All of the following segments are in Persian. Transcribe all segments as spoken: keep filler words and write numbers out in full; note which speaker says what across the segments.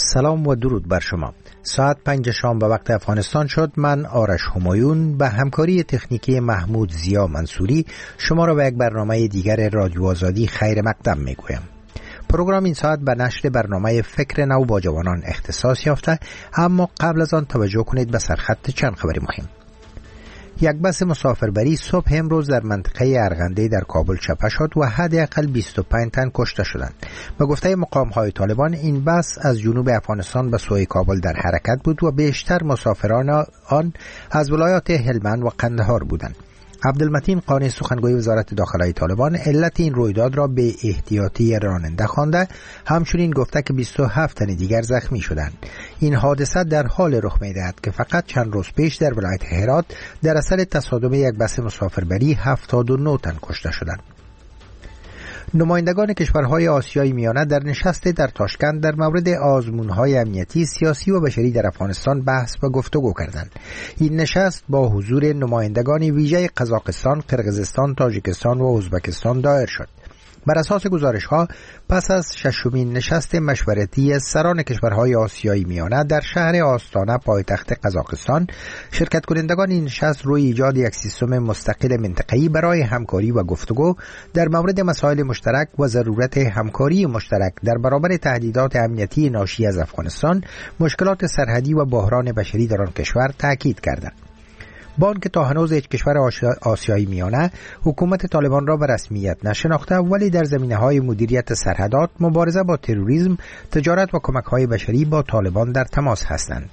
Speaker 1: سلام و درود بر شما. ساعت پنج شام به وقت افغانستان شد. من آرش همایون به همکاری تکنیکی محمود زیا منصوری شما را به یک برنامه دیگر رادیو آزادی خیر مقدم می گویم. پروگرام این ساعت به نشر برنامه فکر نو با جوانان اختصاص یافته، اما قبل از آن توجه کنید به سرخط چند خبر مهم. یک بس مسافربری صبح امروز در منطقه ارغنده در کابل چپه شد و حداقل بیست و پنج تن کشته شدند. به گفته مقام‌های طالبان این بس از جنوب افغانستان به سوی کابل در حرکت بود و بیشتر مسافران آن از ولایات هلمند و قندهار بودند. عبدالمتین قانی سخنگوی وزارت داخلی طالبان علت این رویداد را به احتیاطی راننده خوانده، همچنین گفته که بیست و هفت تن دیگر زخمی شدند. این حادثه در حال رخ می‌دهد که فقط چند روز پیش در ولایت هرات در اثر تصادم یک بس مسافربری هفتاد و نه تن کشته شدند. نمایندگان کشورهای آسیای میانه در نشست در تاشکند در مورد آزمون‌های امنیتی، سیاسی و بشری در افغانستان بحث و گفتگو کردند. این نشست با حضور نمایندگان ویژه قزاقستان، قرقیزستان، تاجیکستان و ازبکستان دایر شد. بر اساس گزارش‌ها پس از ششمین نشست مشورتی سران کشورهای آسیای میانه در شهر آستانه پایتخت قزاقستان، شرکت کنندگان این نشست روی ایجاد یک سیستم مستقل منطقه‌ای برای همکاری و گفتگو در مورد مسائل مشترک و ضرورت همکاری مشترک در برابر تهدیدات امنیتی ناشی از افغانستان، مشکلات سرحدی و بحران بشری در آن کشور تاکید کردند. با آنکه تا هنوز هیچ کشور آسیایی میانه حکومت طالبان را به رسمیت نشناخته، ولی در زمینه‌های مدیریت سرحدات، مبارزه با تروریسم، تجارت و کمک‌های بشری با طالبان در تماس هستند.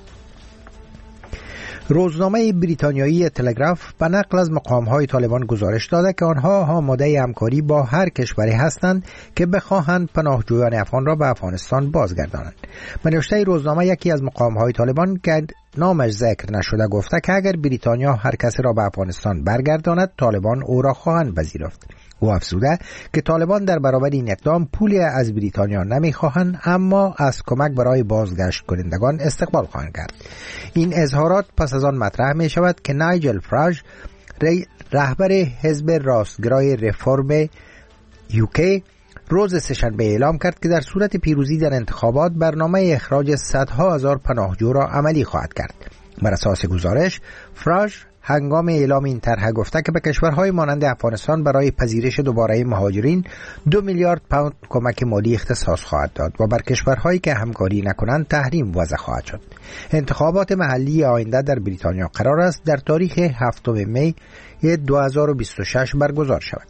Speaker 1: روزنامه بریتانیایی تلگراف به نقل از مقام‌های طالبان گزارش داده که آنها آماده همکاری با هر کشوری هستند که بخواهند پناهجویان افغان را به افغانستان بازگردانند. به نوشته روزنامه یکی از مقام‌های طالبان که نامش ذکر نشده گفته که اگر بریتانیا هر کسی را به افغانستان برگرداند، طالبان او را خواهند پذیرفت. او افزوده که طالبان در برابر این اقدام پولی از بریتانیا نمیخواهند، اما از کمک برای بازگشت کنندگان استقبال خواهند کرد. این اظهارات پس از آن مطرح می شود که نایجل فراج، رهبر حزب راستگرای رفرم یوکی، روز سه‌شنبه اعلام کرد که در صورت پیروزی در انتخابات برنامه اخراج صدها هزار پناهجو را عملی خواهد کرد. بر اساس گزارش، فراج هنگام اعلام این طرح گفته که به کشورهای مانند افغانستان برای پذیرش دوباره مهاجرین دو میلیارد پوند کمک مالی اختصاص خواهد داد و بر کشورهایی که همکاری نکنند تحریم وضع خواهد شد. انتخابات محلی آینده در بریتانیا قرار است در تاریخ هفتم می دو هزار و بیست و شش برگزار شود.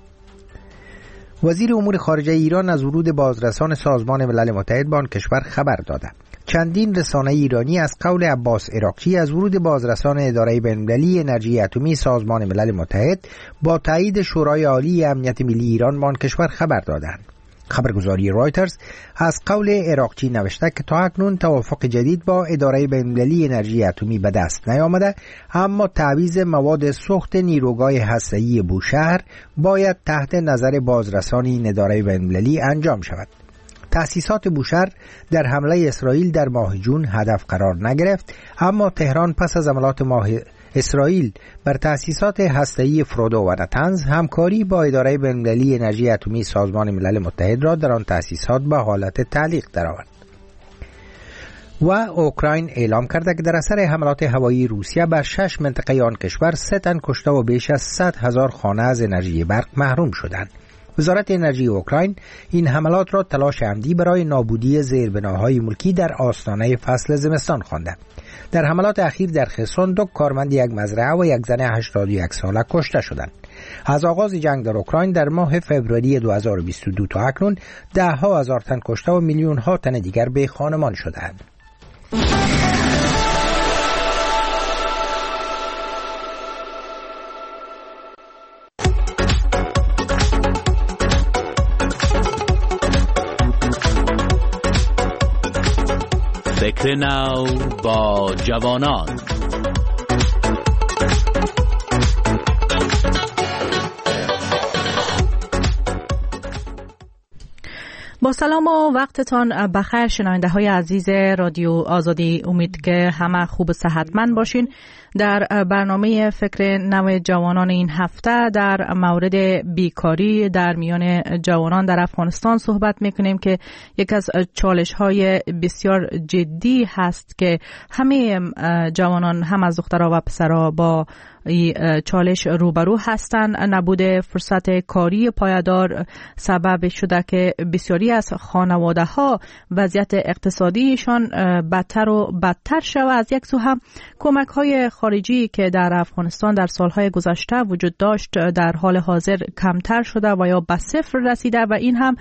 Speaker 1: وزیر امور خارجه ایران از ورود بازرسان سازمان ملل متحد به آن کشور خبر داده. چندین رسانه ایرانی از قول عباس عراقچی از ورود بازرسان اداره بین‌المللی انرژی اتمی سازمان ملل متحد با تایید شورای عالی امنیت ملی ایران به آن کشور خبر دادند. خبرگزاری رایترز از قول عراقچی نوشته که تا اکنون توافق جدید با اداره بین‌المللی انرژی اتمی به دست نیامده، اما تعویض مواد سوخت نیروگاه هسته‌ای بوشهر باید تحت نظر بازرسان این اداره بین‌المللی انجام شود. تأسیسات بوشهر در حمله اسرائیل در ماه جون هدف قرار نگرفت، اما تهران پس از حملات ماه اسرائیل بر تأسیسات هسته‌ای فردو و نتنز همکاری با اداره بین‌المللی انرژی اتمی سازمان ملل متحد را در آن تأسیسات به حالت تعلیق درآورد. و اوکراین اعلام کرده که در اثر حملات هوایی روسیه بر شش منطقه آن کشور سه تن کشته و بیش از صد هزار خانه از انرژی برق محروم شدند. وزارت انرژی اوکراین این حملات را تلاش عمدی برای نابودی زیربناهای ملکی در آستانه فصل زمستان خوانده. در حملات اخیر در خرسون دو کارمند یک مزرعه و یک زن هشتاد و یک ساله کشته شدند. از آغاز جنگ در اوکراین در ماه فوریه دو هزار و بیست و دو تا اکنون ده ها هزار تن کشته و میلیون ها تن دیگر به خانمان شدند.
Speaker 2: فکر نو با جوانان.
Speaker 3: با سلام و وقتتان بخیر شنونده های عزیز رادیو آزادی، امید که همه خوب و صحتمند باشین. در برنامه فکر نو جوانان این هفته در مورد بیکاری در میان جوانان در افغانستان صحبت میکنیم که یک از چالش های بسیار جدی هست که همه جوانان، هم از دخترها و پسرها، با چالش روبرو هستند. نبود فرصت کاری پایدار سبب شده که بسیاری از خانواده ها وضعیت اقتصادیشان بدتر و بدتر شود. از یک سو هم کمک های خارجی که در افغانستان در سالهای گذشته وجود داشت در حال حاضر کمتر شده و یا به صفر رسیده و این هم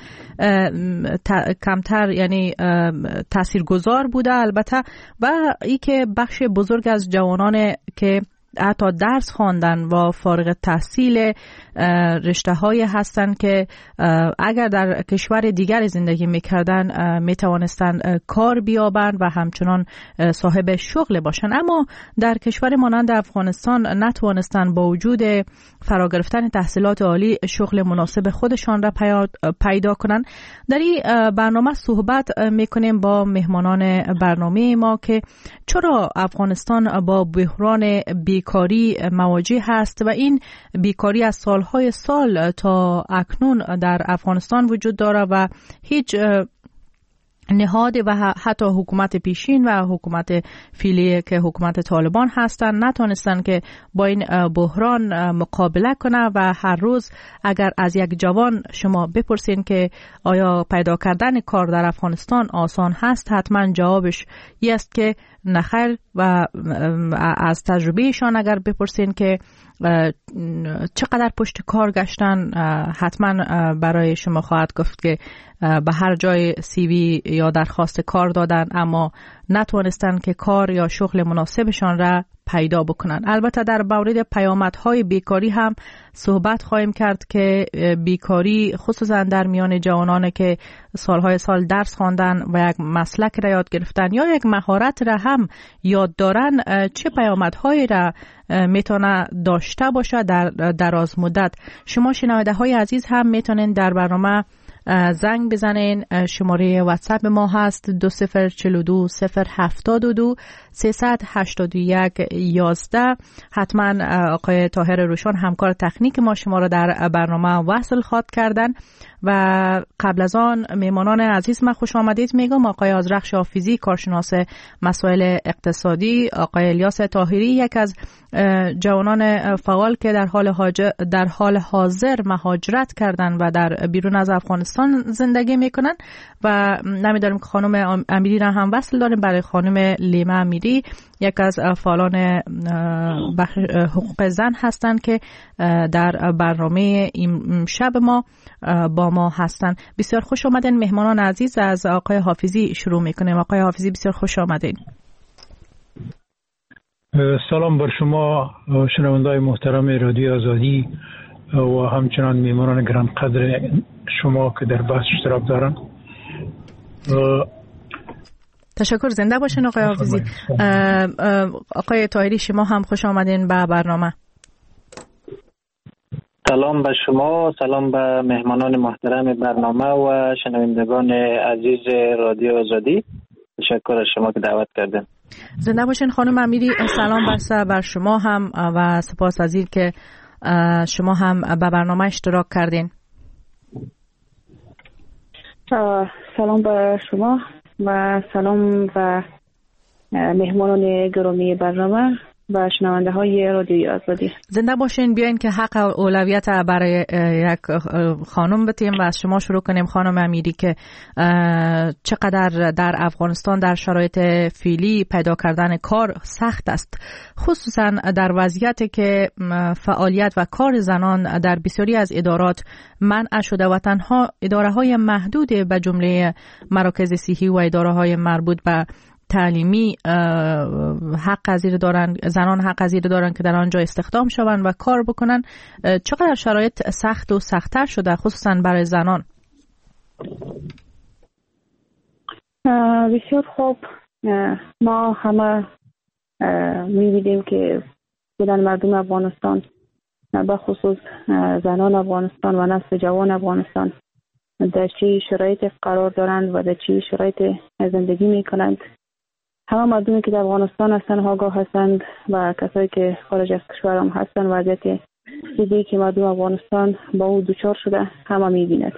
Speaker 3: کمتر یعنی تاثیرگذار بوده البته. و ای که بخش بزرگ از جوانان که حتی درس خواندن و فارغ التحصیل رشته هایی هستند که اگر در کشور دیگر زندگی میکردن میتوانستند کار بیابند و همچنان صاحب شغل باشند، اما در کشور مانند افغانستان نتوانستند با وجود فرا گرفتن تحصیلات عالی شغل مناسب خودشان را پیدا کنند. در این برنامه صحبت میکنیم با مهمانان برنامه ما که چرا افغانستان با بحران بیکاری مواجه هست و این بیکاری از سالهای سال تا اکنون در افغانستان وجود داره و هیچ نهاد و حتی حکومت پیشین و حکومت فعلی که حکومت طالبان هستند نتونستن که با این بحران مقابله کنه. و هر روز اگر از یک جوان شما بپرسین که آیا پیدا کردن کار در افغانستان آسان هست، حتما جوابش این است که نخیر. و از تجربهشان اگر بپرسین که چقدر پشت کار گشتن، حتما برای شما خواهد گفت که به هر جای سی وی یا درخواست کار دادن اما نتوانستن که کار یا شغل مناسبشان را پیدا بکنن. البته در مورد پیامدهای بیکاری هم صحبت خواهیم کرد که بیکاری خصوصا در میان جوانان که سالهای سال درس خواندن و یک مسلک را یاد گرفتن یا یک مهارت را هم یاد دارن چه پیامدهایی را میتونه داشته باشه در دراز مدت. شما شنونده های عزیز هم میتونین در برنامه زنگ بزنین. شماره واتساپ ما هست دو صفر چلو دو صفر هفتاد و دو سیصد هشتاد و یک یازده. حتما آقای طاهر روشان همکار تکنیک ما شما را در برنامه وصل خواهد کردن. و قبل از آن میمانان عزیز ما خوش آمدید میگم. آقای آذرخش حافظی کارشناس مسائل اقتصادی، آقای الیاس طاهری یک از جوانان فعال که در حال در حال حاضر مهاجرت کردن و در بیرون از افغانستان زندگی میکنن و نمیداریم که خانم امیری را هم وصل داریم برای خانم لیما امیری، یک از فعالان حقوق زن هستند که در برنامه این شب ما با ما هستن. بسیار خوش آمدین مهمانان عزیز. از آقای حافظی شروع میکنیم. آقای حافظی بسیار خوش آمدین.
Speaker 4: سلام بر شما شنونده‌های محترم رادیو آزادی و همچنان مهمانان گرانقدر شما که در بحث اشتراک دارن.
Speaker 3: تشکر، زنده باشین آقای حافظی. آقای طاهری شما هم خوش آمدین به برنامه.
Speaker 5: سلام به شما، سلام به مهمانان محترم برنامه و شنوندگان عزیز رادیو آزادی. تشکر از شما که دعوت کردین.
Speaker 3: زنده باشین خانم امیری. سلام بر بر شما هم و سپاس از این که شما هم به برنامه اشتراک کردین.
Speaker 6: سلام به شما و سلام و مهمانان گرامی برنامه و شنونده های رادیوی آزادی.
Speaker 3: زنده باشین. بیاین که حق اولویت برای یک خانم بتیم و از شما شروع کنیم خانم امیری که چقدر در افغانستان در شرایط فعلی پیدا کردن کار سخت است، خصوصا در وضعیتی که فعالیت و کار زنان در بسیاری از ادارات منع شده و تنها اداره های محدود به جمله مراکز صحی و اداره های مربوط به تعلیمی حق پذیر دارن، زنان حق پذیر دارن که در آنجا استخدام شوند و کار بکنن. چقدر شرایط سخت و سخت‌تر شده خصوصا برای زنان؟
Speaker 6: بسیار خوب. ما همه می‌بینیم که بودن مردم افغانستان به خصوص زنان افغانستان و نسل جوان افغانستان در چه شرایط قرار دارند و در چه شرایط زندگی می‌کنند. همه مردمی که در افغانستان هستند آگاه هستند و کسایی که خارج از کشور هم هستند وضعیت چیزی که مردم افغانستان با او دوچار شده همه می‌بیند.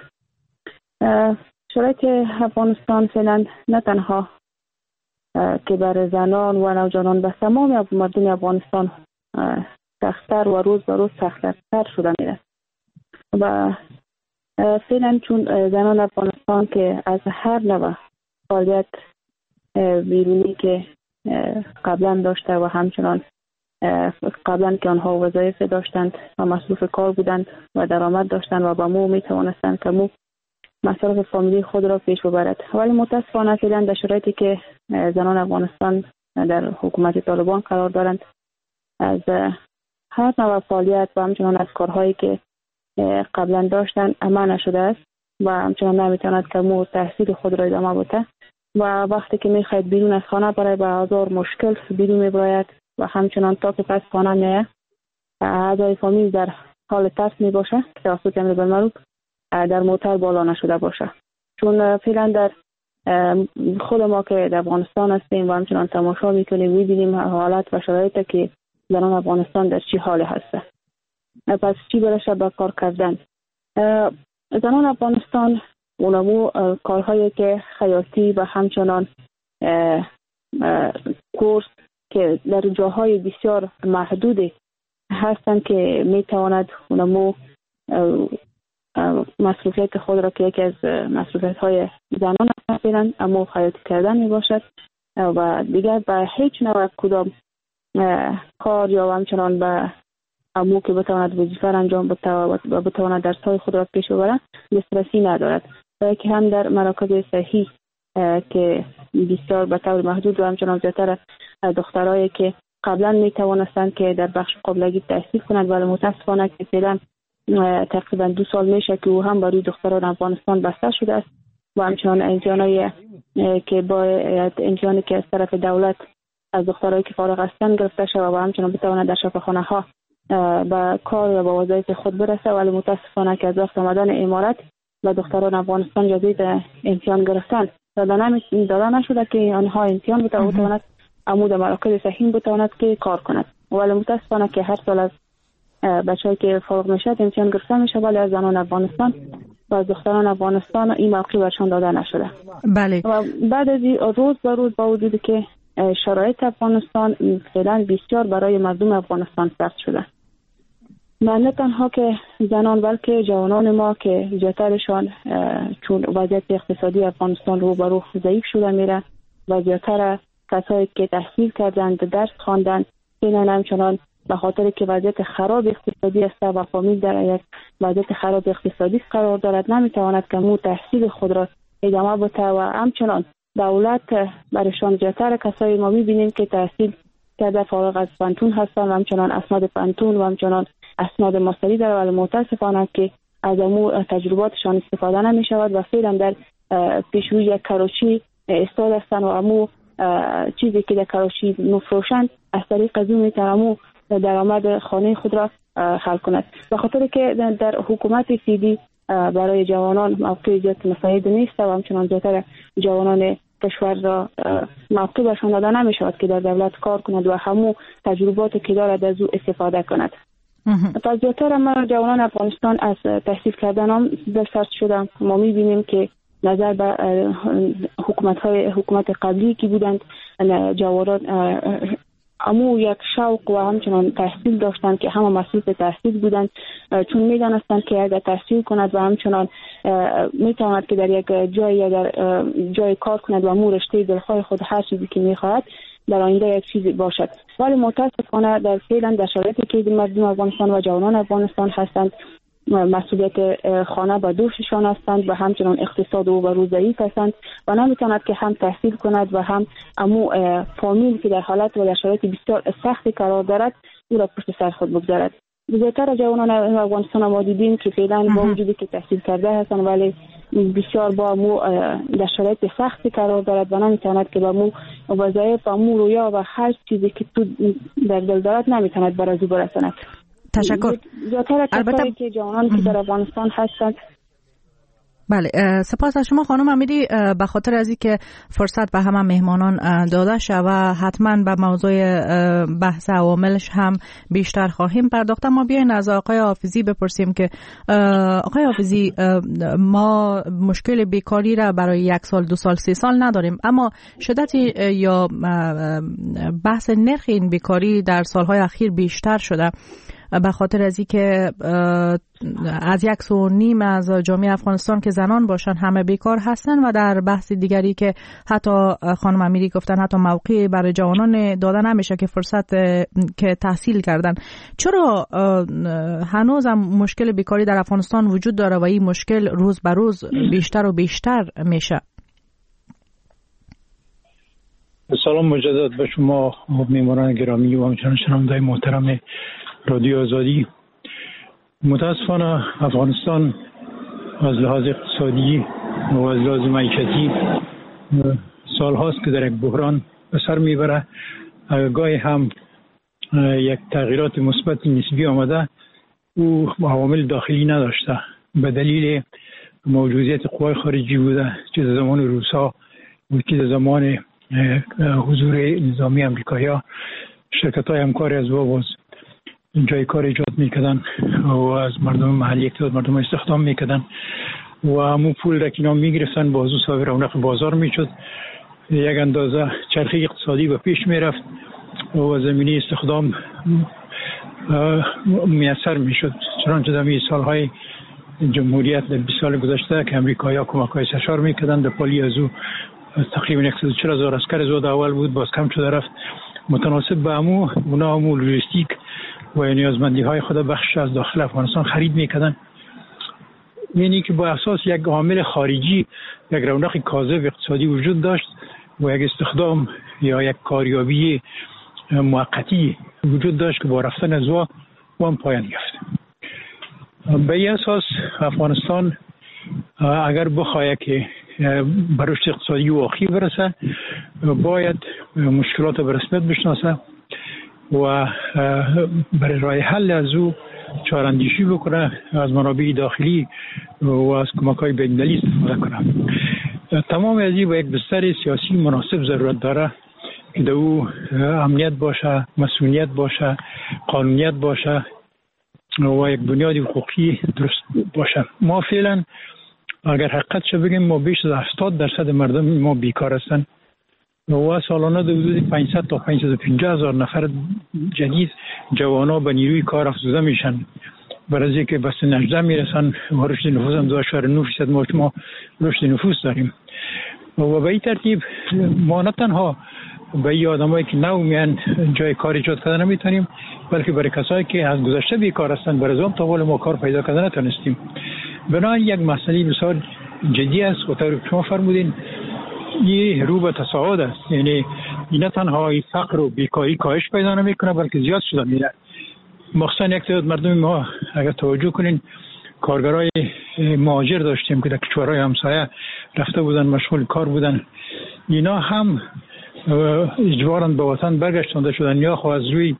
Speaker 6: شرایط افغانستان فعلا نه تنها که برای زنان و نوجوانان به تمام مردم افغانستان سخت‌تر و روز به روز سخت‌تر شده میره و فعلا چون زنان افغانستان که از هر نوع فعالیت بیرونی که قبلا داشته و همچنان قبلا که آنها وظایف داشتند و مصروف کار بودند و درآمد داشتند و با مو می توانستند که مو مصارف فامیلی خود را پیش ببرد، ولی متاسفانه فعلا در شرایطی که زنان افغانستان در حکومت طالبان قرار دارند از هر نوع فعالیت و همچنان از کارهایی که قبلا داشتن اما نشده است و همچنان نمیتواند که مو تحصیل خود را ادامه بده و وقتی که میخواید بیرون از خانه برای به هزار مشکل بیرون میبراید و همچنان تا که پس خانه میه اعضای فامیل در حال ترس میباشه که توسط امر بالمعروف در موتر بالا نشده باشه، چون فعلا در خود ما که در افغانستان هستیم و همچنان تماشا میکنیم میبینیم حالت و شرایطی که زنان افغانستان در چی حال هسته. پس چی برشه به کار کردن؟ زنان افغانستان اونمو کارهایی که خیاطی و همچنان کورس که در جاهای بسیار محدودی هستند که میتواند اونمو مصروفیت خود را که یکی از مصروفیت های زنان هستند اما خیاطی کردن می باشد و دیگر به هیچ نوع کدام کار یا همچنان به امو که بتواند وظیفه انجام بده و بتواند درس‌های خود را پیش ببرد دسترسی ندارد و که هم در مراکز صحی که بسیار به طور محدود و همچنان زیادتر دخترایی که قبلا می توانستند که در بخش قابلگی تحصیل کنند ولی متاسفانه که فعلا تقریبا دو سال میشه که او هم برای دختران افغانستان بسته شده است و همچنان امتحانایی که با امتحانی که از طرف دولت از دخترایی که فارغ هستند گرفته شده و همچنان بتواند در شفاخانه ها به کار و به وظایف خود برسه، ولی متاسفانه که از وقت آمدن امارت و دختران افغانستان اجازه امتحان گرفتن داده نشده که آنها امتحان بتواند عمود مراکز صحیح بتواند که کار کند، ولی متاسفانه که هر سال از بچه‌ای که فارغ میشه امتحان گرفته میشه ولی از زنان افغانستان و از دختران افغانستان این موقع برشان داده نشده.
Speaker 3: بله.
Speaker 6: و بعد از روز به روز با وجود که شرایط افغانستان فعلا بسیار برای مردم افغانستان سخت شده، نه تنها که زنان بلکه جوانان ما که زیادترشان چون وضعیت اقتصادی افغانستان رو به رو ضعیف شده میره و زیادتر کسایی که تحصیل کردند درس خواندند فعلا همچنان به خاطر که وضعیت خراب اقتصادی است و فامیل در یک وضعیت خراب اقتصادی قرار دارد نمیتواند که مو تحصیل خود را ادامه بده و همچنان دولت برایشان زیادتر کسایی ما میبینیم که تحصیل کرده فارغ از پانتون هستند و همچنان اسناد پانتون و همچنان اسناد ماستری دارد ولی متاسفانه که از امو تجرباتشان استفاده نمی شود و فعلا در پیشروی یک کراچی استاد هستند و امو چیزی که در کراچی مفروشند از طریق از اون میتونمو درآمد خانه خود را حل کند. به خاطر که در حکومت سیدی برای جوانان موقع زیاد مساعد نیست و همچنان زیادتر جوانان کشور را موقع برشان داده نمی شود که در دولت کار کند و همو تجرباتی که دارد از او استفاده کند. تا زیادتر ما جوانان افغانستان از تحصیل کردن هم در سرد شدن. ما می بینیم که نظر به حکومت های حکومت قبلی که بودند جوانان امو یک شوق و همچنان تحصیل داشتند که همه مسئول تحصیل بودند چون می دانستند که اگر تحصیل کند و همچنان می تواند که در یک جای یا در جای کار کند و امو رشته دلخواه خود هر چیزی که می خواهد در آینده یک چیزی باشد، ولی متاسفانه در فعلا در شرایطی که مردم افغانستان و جوانان افغانستان هستند مسئولیت خانه به دوششان هستند و همچنان اقتصاد او به روز ضعیف هستند و نمیتواند که هم تحصیل کند و هم امو فامیل که در حالت و در شرایط بسیار سختی قرار دارد او را پشت سر خود بگذارد. زیادتر جوانان افغانستان ما دیدیم که فعلا با وجودی که تحصیل کرده هستند ولی بسیار با مو در شرایط سختی قرار دارد و نمیتواند که با مو وظایف و مو رویا و هر چیزی که تو در دل دارد نمیتواند بر از او برساند.
Speaker 3: تشکر.
Speaker 6: زیادتر کسایی که جوانان که در افغانستان هستند
Speaker 3: بله، سپاس از شما خانم امیری. به خاطر از اینکه فرصت به همه مهمانان داده شد و حتما به موضوع بحث عواملش هم بیشتر خواهیم پرداخت، ما بیاین از آقای حافظی بپرسیم که آقای حافظی، ما مشکل بیکاری را برای یک سال، دو سال، سه سال نداریم، اما شدت یا بحث نرخ این بیکاری در سالهای اخیر بیشتر شده به خاطر از اینکه از یک سو نیم از جامعه افغانستان که زنان باشن همه بیکار هستن و در بحث دیگری که حتی خانم امیری گفتن حتی موقعی برای جوانان داده نمیشه که فرصت که تحصیل کردن. چرا هنوز هم مشکل بیکاری در افغانستان وجود داره و این مشکل روز به روز بیشتر و بیشتر میشه؟
Speaker 4: سلام مجدد به شما میهمانان گرامی و همچنین شنوندگان محترم رادیو آزادی. متاسفانه افغانستان از لحاظ اقتصادی و از لحاظ معیشتی سال هاست که در یک بحران به سر میبره. گاهی هم یک تغییرات مثبت نسبی آمده، او عوامل داخلی نداشته، به دلیل موجودیت قوای خارجی بوده، چه در زمان روسا و چه در زمان حضور نظامی امریکایی. شرکت های همکاری از باز جای کار ایجاد میکردن و از مردم محلی اقتصاد مردم استخدام میکردن و همون پول را که اینا میگرفتن بازو صاحب رونق بازار میشد، یک اندازه چرخه اقتصادی به پیش میرفت و زمینی استخدام میسر میشد. چنانچه در این سالهای جمهوریت در بیست سال گذشته که امریکایی ها کمک های سشار میکردن، در پالی از او تقریبا صد و چهل هزار عسکر زود اول بود، باز کم شده رفت. متناسب به امو اونا همو لوجستیک و نیازمندی های خود بخش از داخل افغانستان خرید میکردن. یعنی که با اساس یک عامل خارجی یک رونق کاذب اقتصادی وجود داشت و یک استخدام یا یک کاریابی موقتی وجود داشت که با رفتن از وا وام پایان یافت. به این اساس افغانستان اگر بخواهد که به رشد اقتصادی واقعی برسه باید مشکلات به رسمیت بشناسه و برای راه حل از او چاراندیشی بکنه، از منابع داخلی و از کمک‌های بین‌المللی استفاده کنه. تمام از این با یک بستر سیاسی مناسب ضرورت داره که در او امنیت باشه، مسئولیت باشه، قانونیت باشه و یک بنیاد حقوقی درست باشه. ما فعلا اگر حقیقتش بگیم ما بیش از هفتاد درصد مردم ما بیکار هستند و سالانه در حدود پانصد تا پانصد و پنجاه هزار نفر جدید جوانا به نیروی کار افزوده میشن. برای اینکه به سن هجده میرسن و رشد نفوس هم دو اشاره نه فیصد ما ما رشد نفوس داریم و به این ترتیب ما نه تنها به این آدمایی که نو میان جای کار ایجاد کردن نمیتونیم، بلکه برای کسایی که از گذشته بیکار هستند برای زمان تا ما کار پیدا کردن نتونستیم. بنابراین یک مسئله بسیار جدی است و طوری که شما فرمودین این رو به تصاعد است. یعنی این نه تنها فقر و بیکاری کاهش پیدا نمیکنه بلکه زیاد شده میره. مخصوصا یک تعداد مردم ما اگر توجه کنین کارگرای مهاجر داشتیم که در کشورهای همسایه رفته بودن مشغول کار بودن، اینا هم اجباراً به وطن برگشتانده شدن یا خو از روی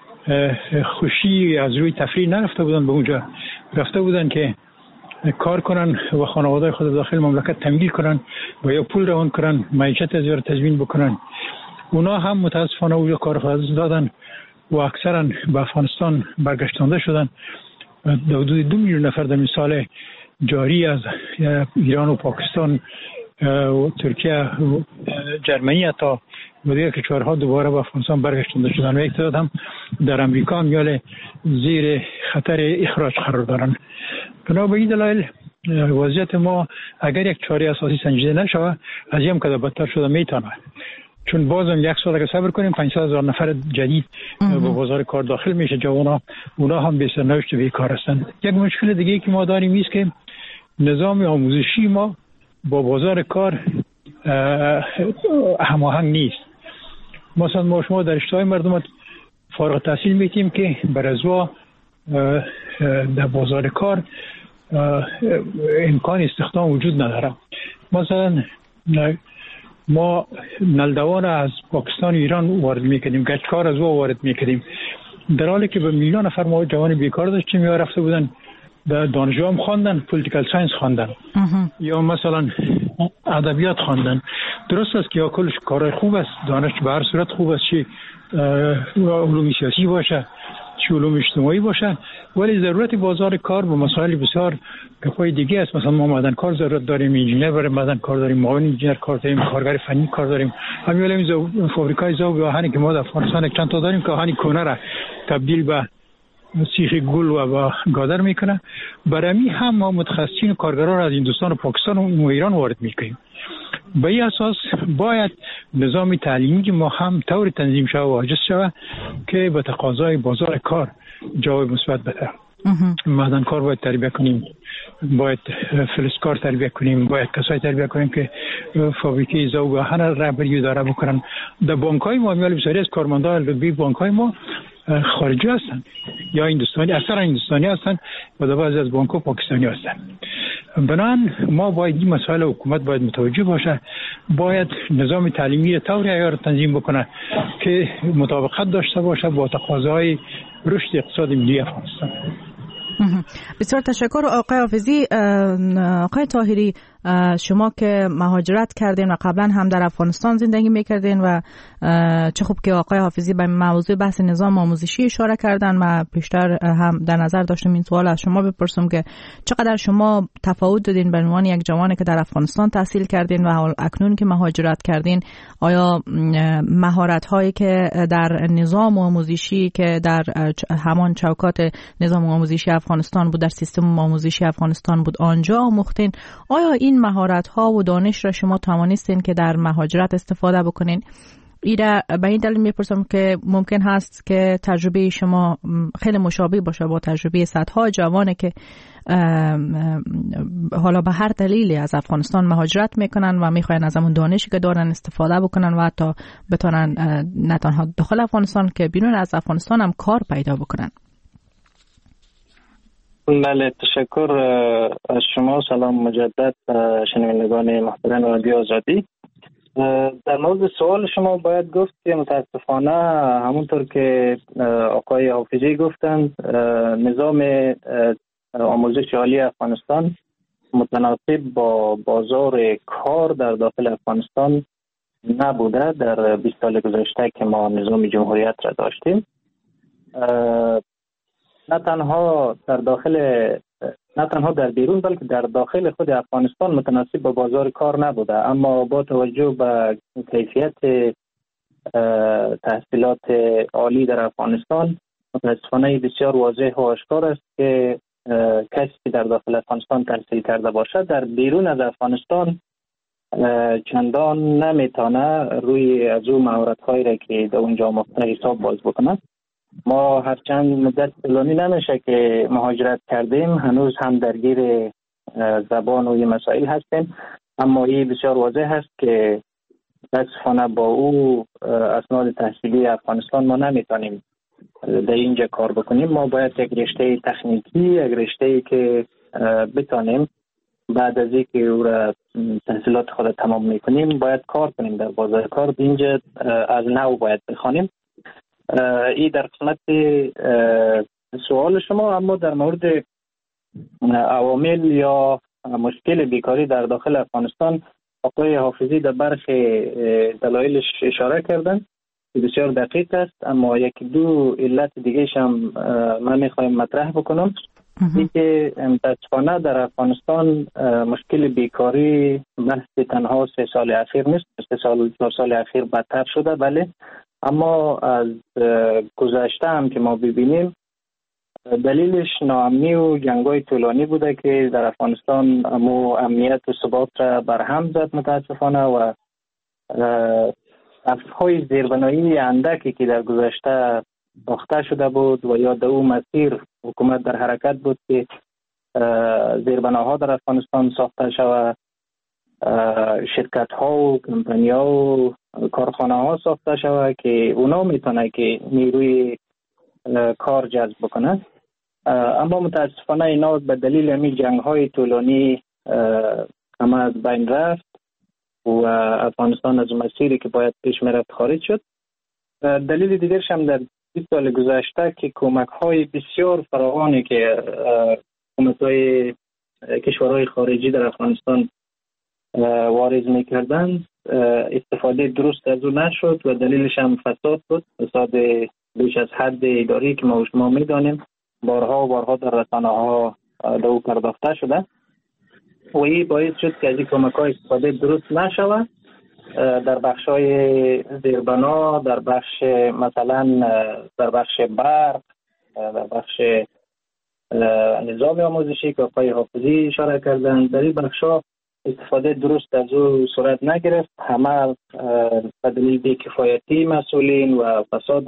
Speaker 4: خوشی از روی تفریح نرفته بودن، به اونجا رفته بودن که کار کنن و خانواده خود داخل مملکت تمویل کنن و یا پول روان کنن، معیشت از یار تضمین بکنن. اونا هم متاسفانه اونجا کار خود دادن و اکثرا به افغانستان برگشتانده شدن. در حدود دو میلیون نفر در مثال جاری از ایران و پاکستان و ترکیه و جرمنی حتی و دیگر کشورها دوباره به افغانستان برگشتانده شدن و یک تعداد هم در امریکا میال زیر خطر اخراج قرار دارن. بنابراین به این دلایل وضعیت ما اگر یک چاره اساسی سنجیده نشود از این که بدتر شده میتونه، چون بازم یک سال اگه صبر کنیم پانصد هزار نفر جدید به بازار کار داخل میشه جوانا، اونا هم به سرنوشت بیکار هستند. یک مشکل دیگه که ما داریم است که نظام آموزشی ما با بازار کار هماهنگ نیست. مثلا ما شما در اشتهای مردم فارغ التحصیل میتیم که بر ازوا در بازار کار امکان استخدام وجود نداره. مثلا ما نلدوان از پاکستان و ایران وارد میکنیم، گچکار از او وارد میکنیم، در حالی که به میلیون نفر ما جوان بیکار داشتیم یا رفته بودن دانشجو هم خواندن، پولیتیکال ساینس خواندن یا مثلا ادبیات خواندن. درست است که یا کلش کارهای خوب است، دانش به هر صورت خوب است، چه علوم سیاسی باشه چه علوم اجتماعی باشه، ولی ضرورت بازار کار به مسائل بسیار پای دیگه است. مثلا ما معدن کار ضرورت داریم، انجینیر برای معدن کار داریم، معاون انجینیر کار داریم، کارگر فنی کار داریم. همین الان فابریکای ذوب آهنی که ما در افغانستان چند تا داریم که آهن کهنه را تبدیل به سیخ گل و با گادر میکنه. برای هم ما متخصصین و کارگران از هندوستان و پاکستان و ایران وارد میکنیم. به این اساس باید نظام تعلیمی که ما هم طور تنظیم شود و واجد شود که به تقاضای بازار کار جواب مثبت بده. معدن کار باید تربیت کنیم، باید فلزکار تربیت کنیم، باید کسایی تربیت کنیم که فابریکه ذوب آهن را بر اداره بکنن. در بانک‌های ما میال بسیاری از کارمندان لوبی بانک‌های ما خارجی هستند یا هندوستانی، اکثرا هندوستانی هستند و در بعضی از بانک‌ها پاکستانی هستند. بنابراین ما باید این مسائل حکومت باید متوجه باشه، باید نظام تعلیمی طوری عیار تنظیم بکنه که مطابقت داشته باشه با تقاضای رشد اقتصاد ملی افغانستان.
Speaker 3: بسیار تشکر آقای حافظی. آقای طاهری، شما که مهاجرت کردین و قبلا هم در افغانستان زندگی میکردین و چه خوب که آقای حافظی به موضوع بحث نظام آموزشی اشاره کردن، و پیشتر هم در نظر داشتم این سوال از شما بپرسم که چقدر شما تفاوت دادین به عنوان یک جوانی که در افغانستان تحصیل کردین و اکنون که مهاجرت کردین، آیا مهارت هایی که در نظام آموزشی که در همان چوکات نظام آموزشی افغانستان بود، در سیستم آموزشی افغانستان بود، آنجا آموختین، آیا این مهارت ها و دانش را شما توانستین که در مهاجرت استفاده بکنین؟ ایره به این دلیل میپرسم که ممکن هست که تجربه شما خیلی مشابه باشه با تجربه صدها جوانه که حالا به هر دلیلی از افغانستان مهاجرت میکنن و میخواین از همون دانشی که دارن استفاده بکنن و حتی بتونن نه تنها داخل افغانستان که بیرون از افغانستان هم کار پیدا بکنن.
Speaker 5: بله، تشکر از شما. سلام مجدد شنوندگان محترم رادیو آزادی. در مورد سوال شما باید گفت که متاسفانه همونطور که آقای حافظی گفتند، نظام آموزش عالی افغانستان متناسب با بازار کار در داخل افغانستان نبوده در بیست سال گذشته که ما نظام جمهوریت را داشتیم. نه تنها در داخل نه تنها در بیرون بلکه در داخل خود افغانستان متناسب با بازار کار نبوده، اما با توجه به کیفیت تحصیلات عالی در افغانستان متاسفانه بسیار واضح و آشکار است که کسی که در داخل افغانستان تحصیل کرده باشد در بیرون از افغانستان چندان نمیتونه روی از اون مهارت‌هایی را که در اونجا آموخته حساب باز بکنه. ما هرچند مدت طولانی نمیشه که مهاجرت کردیم، هنوز هم درگیر زبان و این مسائل هستیم، اما این بسیار واضح هست که متاسفانه با او اسناد تحصیلی افغانستان ما نمیتونیم در اینجا کار بکنیم. ما باید یک رشته تکنیکی، یک رشته‌ای که بتانیم بعد از اینکه او را تحصیلات خود تمام میکنیم باید کار کنیم در بازار کار. اینجا از نو باید بخوانیم. این در قسمت سوال شما. اما در مورد عوامل یا مشکل بیکاری در داخل افغانستان آقای حافظی در برخی دلایلش اشاره کردن که بسیار دقیق است، اما یک دو علت دیگه هم من میخوایم مطرح بکنم. این که متاسفانه در افغانستان مشکل بیکاری بحث تنها سه سال اخیر نیست، سه سال چهار سال اخیر بدتر شده بله، اما از گذشته هم که ما ببینیم دلیلش ناامنی و جنگ‌های طولانی بوده که در افغانستان امو امنیت و ثبات را برهم زد متاسفانه، و افزهای زیربنایی اندکی که در گذشته ساخته شده بود و یا در او مسیر حکومت در حرکت بود که زیربناها در افغانستان ساخته شود، شرکت ها و کمپانی ها و کارخانه ها ساخته شود که اونا میتونه که نیروی کار جذب بکنه. اما متاسفانه اینا به دلیل همین جنگ های طولانی همه از بین رفت و افغانستان از مسیری که باید پیش میرفت خارج شد. دلیل دیگرش هم در بیست سال گذشته که کمک های بسیار فراوانی که حکومت‌های کشورهای خارجی در افغانستان واریز می‌کردند استفاده درست از اون نشد و دلیلش هم فساد بود، فساد بیش از حد اداری که ما و شما می‌دانیم بارها و بارها در رسانه‌ها به او پرداخته شده و این باعث شد که از این کمک‌ها استفاده درست نشود در بخش‌های زیربنا، در بخش مثلا در بخش برق، در بخش نظام آموزشی که آقای حافظی اشاره کردن، در این بخش‌ها استفاده درست از او صورت نگرفت. همه به دلیل بی‌کفایتی مسئولین و فساد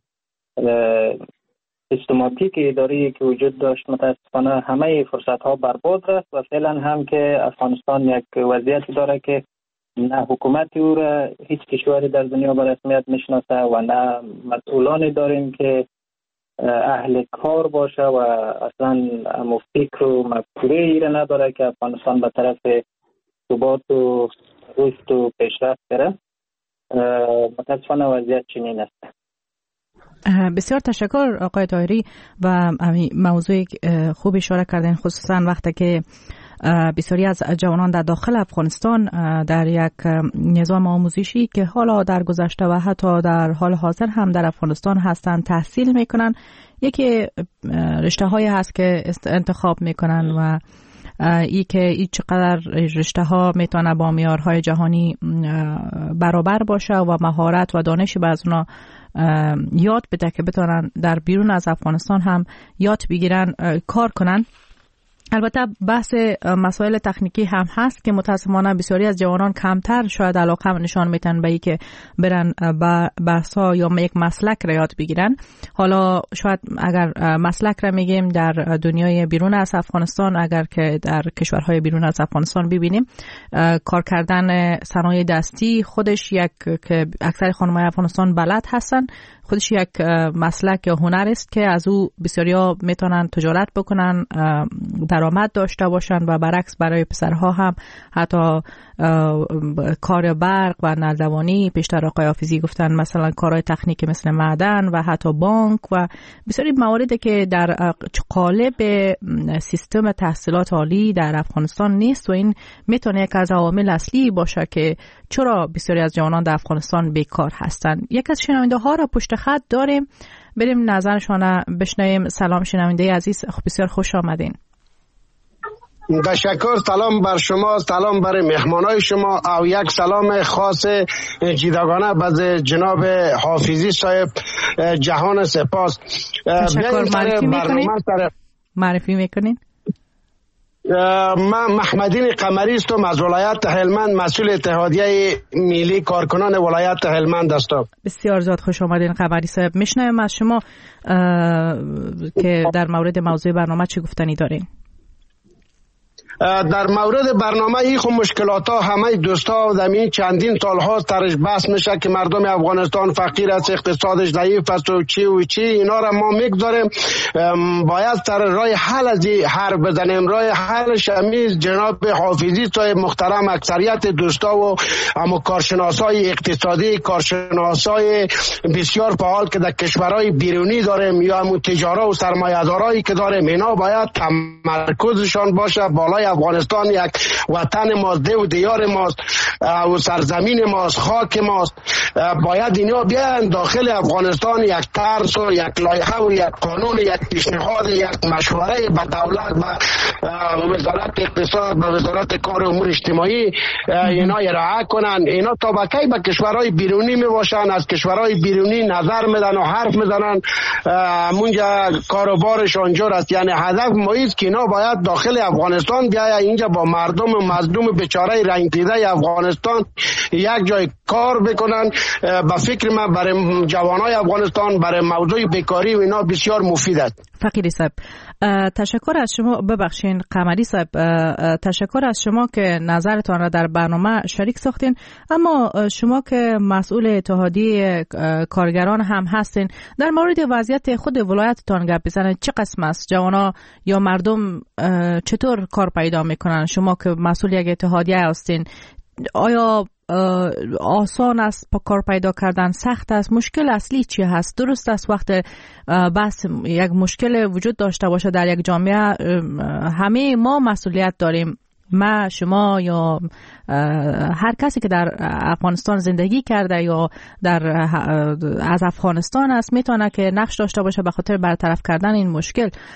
Speaker 5: سیستماتیک اداری که وجود داشت متاسفانه همه فرصت‌ها برباد رفت و فعلا هم که افغانستان یک وضعیتی داره که نه حکومت او را هیچ کشوری در دنیا به رسمیت میشناسه و نه مسئولانی داریم که اهل کار باشه و اصلا امو فکر و مفکوره ای را نداره که افغانستان به طرف ثبات و رشد و پیشرفت بره. متاسفانه وضعیت چنین است.
Speaker 3: بسیار تشکر آقای طاهری و موضوع خوب اشاره کردین، خصوصا وقتی که بسیاری از جوانان در داخل افغانستان در یک نظام آموزشی که حالا در گذشته و حتی در حال حاضر هم در افغانستان هستند تحصیل میکنن، یکی رشته هایی هست که انتخاب میکنن و ای که ای چقدر رشته ها میتونه با معیارهای جهانی برابر باشه و مهارت و دانش به از اونا یاد بده که بتونن در بیرون از افغانستان هم یاد بگیرن، کار کنن. البته بحث مسائل تکنیکی هم هست که متاسفانه بسیاری از جوانان کمتر شاید علاقه نشان میتن به این که برن بحثا یا یک مسلک را یاد بگیرن. حالا شاید اگر مسلک را میگیم در دنیای بیرون از افغانستان، اگر که در کشورهای بیرون از افغانستان ببینیم کار کردن صنایع دستی خودش یک که اکثر خانم‌های افغانستان بلد هستن، خودش یک مسلک یا هنر است که از او بسیاریا میتونن تجارت بکنن، درآمد داشته باشن و برعکس برای پسرها هم حتی کار برق و نردبانی، پیشتر آقای حافظی گفتن مثلا کارهای تکنیکی مثل معدن و حتی بانک و بسیاری مواردی که در قالب سیستم تحصیلات عالی در افغانستان نیست و این میتونه یک از عوامل اصلی باشه که چرا بسیاری از جوانان در افغانستان بیکار هستند. یک از شنونده ها را پشت خط داریم، بریم نظرشان بشنویم. سلام شنونده عزیز، بسیار خوش آمدین.
Speaker 7: تشکر، سلام بر شما، سلام بر مهمانای شما او یک سلام خاص جداگانه به جناب حافظی صاحب. جهان سپاس.
Speaker 3: تشکر. معرفی میکنین؟ معرفی میکنین؟
Speaker 7: من محمدین قمری هستم از ولایت هلمند، مسئول اتحادیه ملی کارکنان ولایت هلمند هستم.
Speaker 3: بسیار زیاد خوش آمدین قمری صاحب. میشنویم از شما که در مورد موضوع برنامه چه گفتنی دارین؟
Speaker 7: در مورد برنامه ای خو مشکلات ها همه دوستا و دمی چندین سال ها ترش بحث میشه که مردم افغانستان فقیر است، اقتصادش ضعیف است و چی و چی، اینا را ما میگذاریم. باید سر راه حل از هر بزنیم. راه حلش همیز جناب حافظی صاحب محترم اکثریت دوستا و اما کارشناسای اقتصادی، کارشناسای بسیار فعال که در کشورهای بیرونی داریم یا همون تجارا و سرمایه‌دارایی که داریم، اینا باید تمرکزشان باشه بالای افغانستان یک وطن ماست، ده و دیار ماست و سرزمین ماست، خاک ماست. باید اینا بیان داخل افغانستان یک طرز و یک لایحه و یک قانون، یک پیشنهاد، یک مشوره به دولت و وزارت اقتصاد و وزارت کار و امور اجتماعی اینا ارائه کنن. اینا تا به کی به کشورهای بیرونی می باشن، از کشورهای بیرونی نظر میدن و حرف میزنن، اونجا کاروبارش اونجور است. یعنی هدف ما است که اینا باید داخل افغانستان بیاید اینجا با مردم و مظلوم بیچاره رنگ دیده افغانستان یک جای کار بکنن. با فکر من برای جوانای افغانستان برای موضوع بیکاری و اینا بسیار مفید است.
Speaker 3: فقیری صاحب تشکر از شما. ببخشین قمری صاحب، تشکر از شما که نظرتان را در برنامه شریک ساختین. اما شما که مسئول اتحادیه کارگران هم هستین، در مورد وضعیت خود ولایتتان گپ بزنید. چه قسم است؟ جوانا یا مردم چطور کار پیدا میکنن؟ شما که مسئول یک اتحادیه هستین، آیا آسان است کار پیدا کردن، سخت است؟ مشکل اصلی چی هست؟ درست است وقت بس یک مشکل وجود داشته باشه در یک جامعه، همه ما مسئولیت داریم، ما، شما یا هر کسی که در افغانستان زندگی کرده یا در از افغانستان است میتونه که نقش داشته باشه به خاطر برطرف کردن این مشکل.